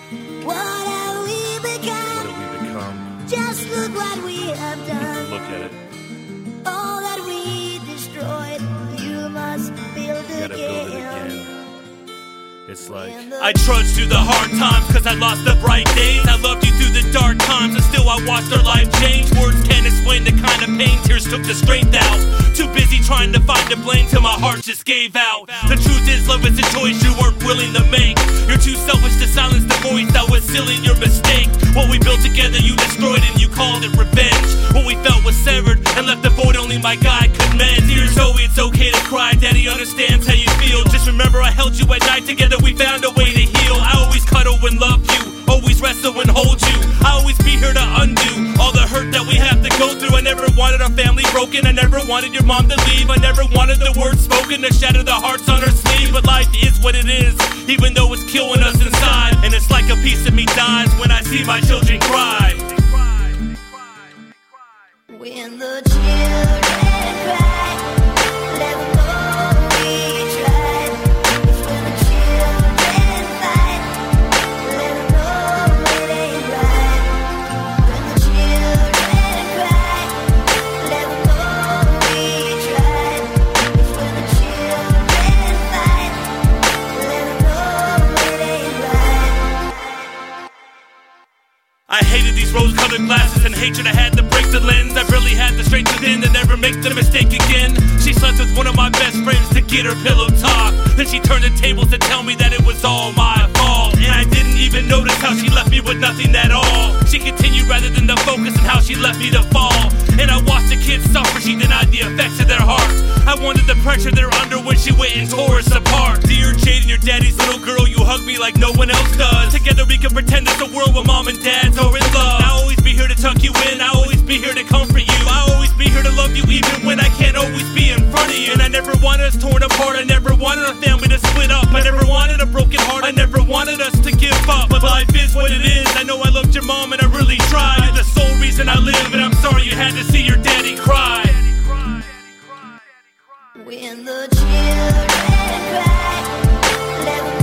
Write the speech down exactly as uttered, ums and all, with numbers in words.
What have we become? What have we become? Just look what we have done. Look at it. All that we destroyed, you must build You gotta build it again. again. It's like I trudged through the hard times cause I lost the bright days. I loved you through the dark times and still I watched our life change. Words can't explain the kind of pain, tears took the strength out. Too busy trying to find the blame till my heart just gave out. The truth is love is a choice you weren't willing to make. You're too selfish to silence the voice that was sealing your mistake. What we built together you destroyed and you called it revenge. What we felt was severed and left the void only my God could mend. Dear Zoe, it's okay to cry, Daddy understands how you feel. Just remember I held you at night, together we found a way to heal. I always cuddle and love you, always wrestle and hold you. I always be here to undo all the hurt that we have to go through. I never wanted our family broken, I never wanted your mom to leave. I never wanted the words spoken to shatter the hearts on her sleeve. But life is what it is, even though it's killing us inside. And it's like a piece of me dies when I see my children cry. When the children cry, let them know we tried. It's when the children fight, let them know it ain't right. When the children cry, let them know we tried. It's when the children fight, let them know it ain't right. I hated these rose-colored glasses and hatred I had to break the lens. I really had the strength within to never make the mistake again. She slept with one of my best friends to get her pillow talk. Then she turned the tables to tell me that it was all my fault. And I didn't even notice how she left me with nothing at all. She continued rather than the focus on how she left me to fall. And I watched the kids suffer, she denied the effects of their hearts. I wanted the pressure they're under when she went and tore us apart. Dear Jaden, your daddy's little girl, you hug me like no one else does. Together we can pretend there's a world where mom and dad's are in love. I'll always be here to tuck you in, I'll always be here to comfort you. I'll always be here to love you even when I can't always be in front of you. And I never wanted us torn apart, I never wanted a family to split up. I never wanted a broken heart, I never wanted us to give up. But life is what it is, I know I loved your mom and I really tried. You're the sole reason I live and I'm sorry you had to see your daddy cry. When the children cry, let them